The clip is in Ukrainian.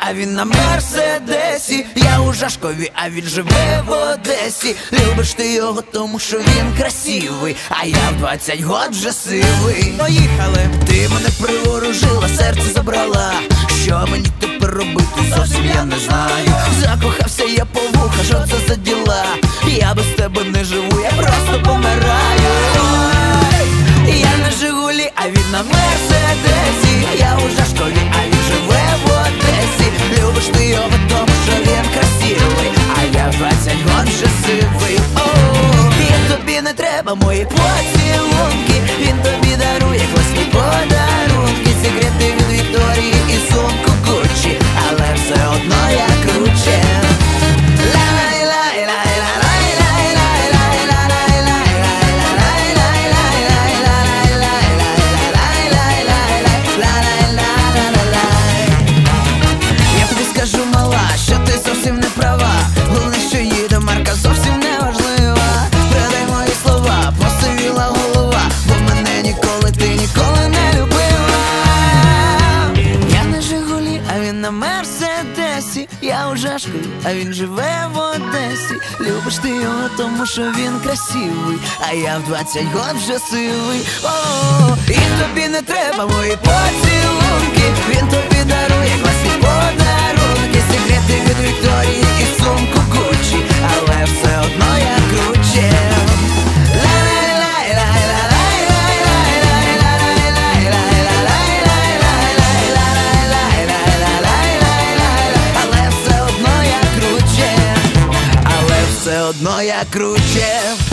а він на Мерседесі. Я у Жашкові, а він живе в Одесі. Любиш ти його, тому що він красивий, а я в 20 год вже сивий. Поїхали! Ти мене приворожила, серце забрала. Що мені тепер робити, зовсім я не знаю. Закохався я по вуха, що це за діла? Я без тебе не живу, я просто помираю. Я на Жигулі, а він на Мерседесі. Я у Жашкові, а він живе в Одесі. Любиш ти його, тому що він красивий, а я в 20 год вже сивий. І тобі не треба мої поцілунки. Він тобі дарує класні подарунки, секрети від Вікторії і сумку Гуччі, але все одно я круче. Скажу, мала, що ти зовсім не права. Головне, що їде марка, зовсім не важлива. Придай мої слова, посивіла голова, бо мене ніколи ти ніколи не любила. Я на Жигулі, а він на Мерседесі. Я у Жашкові, а він живе в Одесі. Любиш ти його, тому що він красивий, а я в 20 год вже сивий. І тобі не треба мої поцілунки. Він тобі дарує класні подарунки, секрети від Вікторії і сумку Гуччі, але все одно я круче. Але все одно я круче.